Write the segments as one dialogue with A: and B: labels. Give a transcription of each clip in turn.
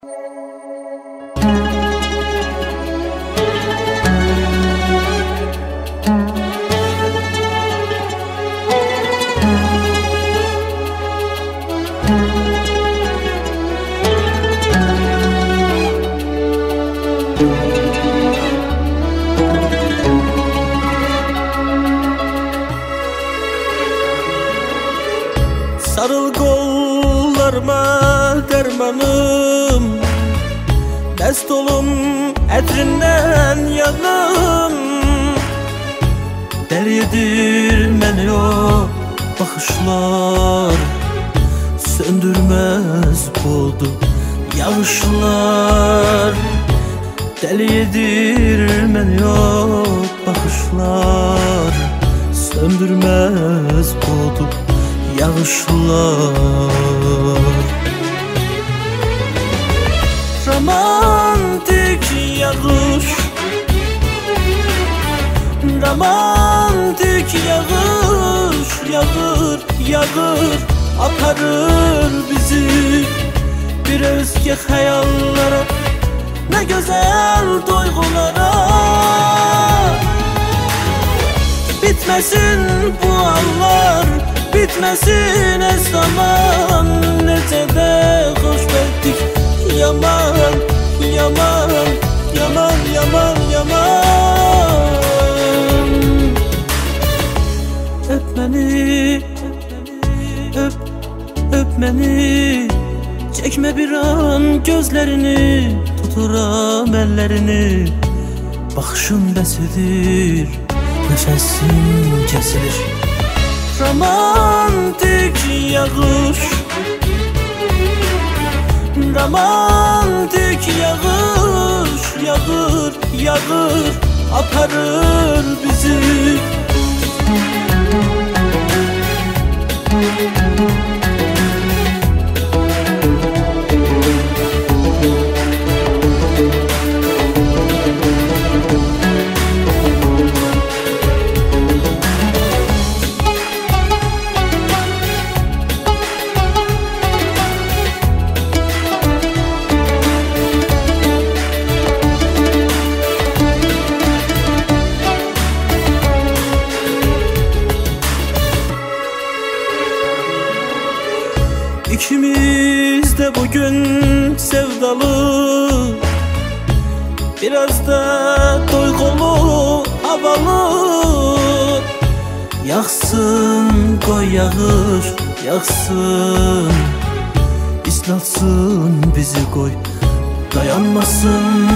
A: Sarıl kollarıma dermanım, dest olum etrinden yanım. Delidir məni o bakışlar, söndürmez buldu yağışlar. Delidir məni o bakışlar, söndürmez buldu yağışlar. Romantik yağış, romantik yağış, yağır, yağır, aparır bizi bir özge hayallara, ne güzel duygulara. Bitmesin bu anlar, bitmesin es zaman, nece de hoşbettik. Yaman, yaman, yaman, yaman, yaman. Öp beni, öp, öp beni. Çekme bir an gözlerini, tuturam ellerini. Bakışın besidir, nefesin kesilir. Romantik yağış, romantik yağış, yağır, yağır, aparır bizi. İkimiz de bugün sevdalı, biraz da duygulu, havalı. Yaksın koy yağış, yaksın, islatsın bizi koy, dayanmasın.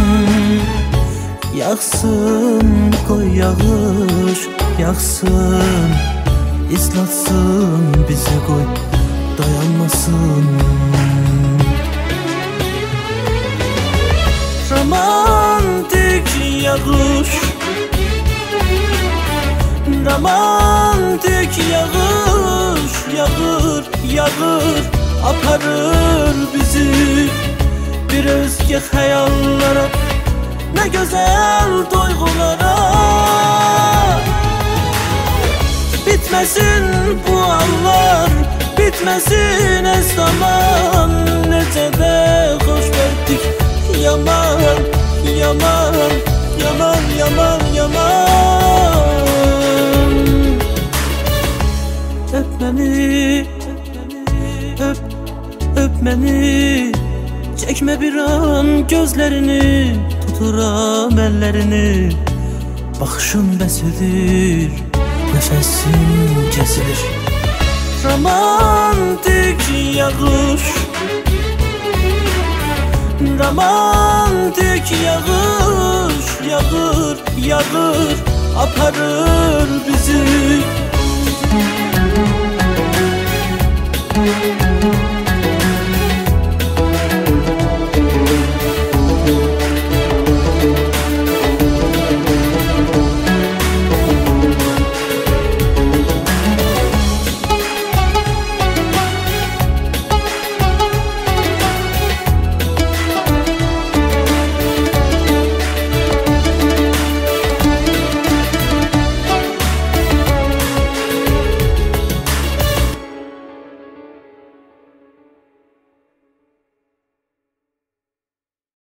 A: Yaksın koy yağış, yaksın, islatsın bizi koy, dayanmasın. Romantik yağış, romantik yağış, yağır, yağır, aparır bizi bir özge hayallara, ne güzel duygulara. Bitmesin bu anlar, bitmesin es zaman, nece de hoşbettik. Yaman, yaman, yaman, yaman, yaman. Öp beni, öp, öp beni. Çekme bir an gözlerini, tuturam ellerini. Bakışın besidir, nefesin kesilir. Romantik yağış, romantik yağış, yağır, yağır, aparır bizi